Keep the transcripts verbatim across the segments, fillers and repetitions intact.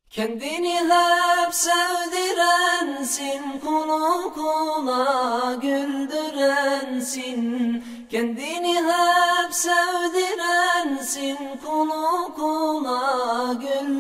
Kendini hep sevdirensin, kulu kula güldürensin. Kendini hep sevdirensin, kulu kula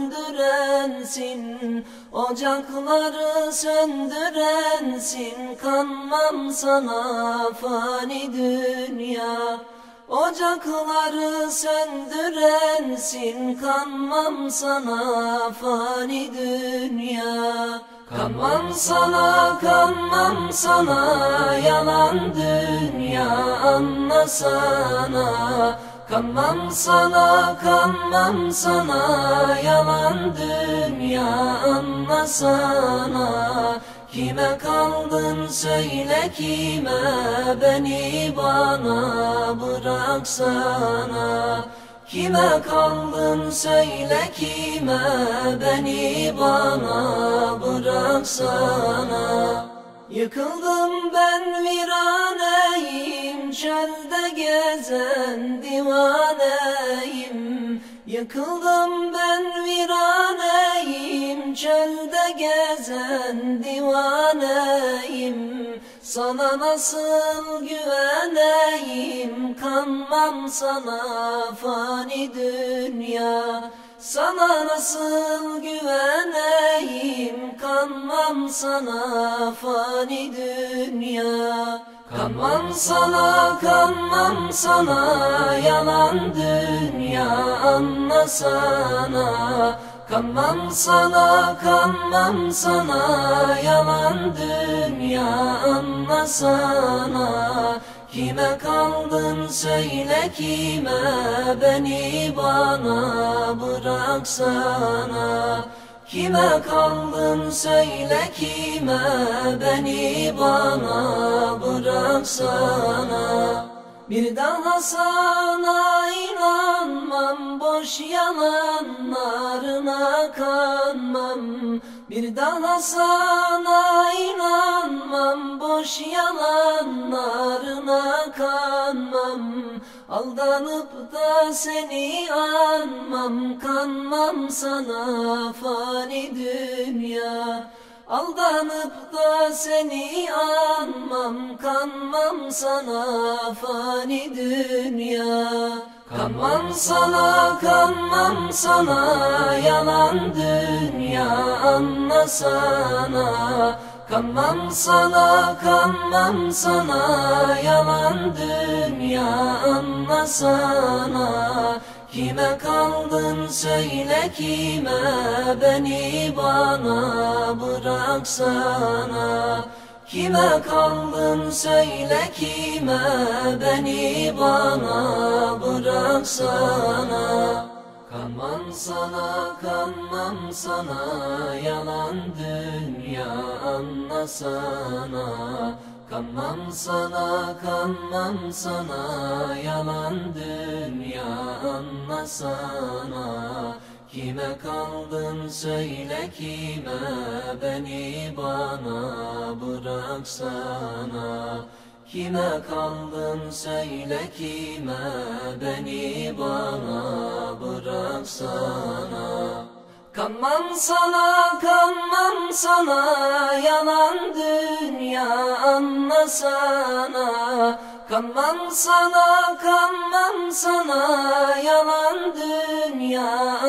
güldürensin. Ocakları söndürensin, kanmam sana fani dünya. Ocakları söndürensin, kanmam sana fani dünya. Kanmam sana, kanmam sana, yalan dünya anlasana. Kanmam sana, kanmam sana, yalan dünya anlasana. Kime kaldın söyle, kime, beni bana bıraksana. Kime kaldın söyle, kime, beni bana bıraksana. Yıkıldım ben viraneyim, çölde gezen divaneyim. Yıkıldım ben viraneyim, çölde gezen divaneyim. Sana nasıl güveneyim, kanmam sana fani dünya. Sana nasıl güveneyim, kanmam sana fani dünya. Kanmam sana, kanmam sana, yalan dünya anlasana. Kanmam sana, kanmam sana, yalan dünya anlasana. Kime kaldın söyle, kime, beni bana bıraksana. Kime kaldın söyle, kime, beni bana bıraksana. Bir daha sana inanmam, boş yalanlarına kanmam. Bir daha sana inanmam, boş yalanlarına kanmam. Aldanıp da seni anmam, kanmam sana fani dünya. Aldanıp da seni anmam, kanmam sana fani dünya. Kanmam sana, kanmam sana, yalan dünya anlasana. Kanmam sana, kanmam sana, yalan dünya anlasana. Kime kaldın söyle, kime, beni bana bıraksana. Kime kaldın söyle, kime, beni bana bıraksana. Kanmam sana, kanmam sana, yalan dünya anlasana. Kanmam sana, kanmam sana, yalan dünya anlasana. Kime kaldın söyle, kime, beni bana bıraksana. Kime kaldın söyle, kime, beni bana bıraksana. Kanmam sana, kanmam sana, yalan dünya anlasana. Kanmam sana, kanmam sana, yalan dünya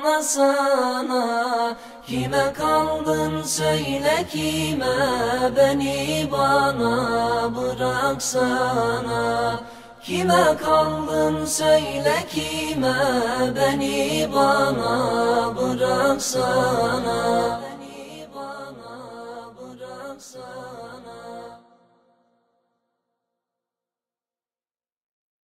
anlasana. Kime kaldın söyle, kime, beni bana bıraksana. Kime kaldın söyle, kime, beni bana bıraksana. Beni bana bıraksana.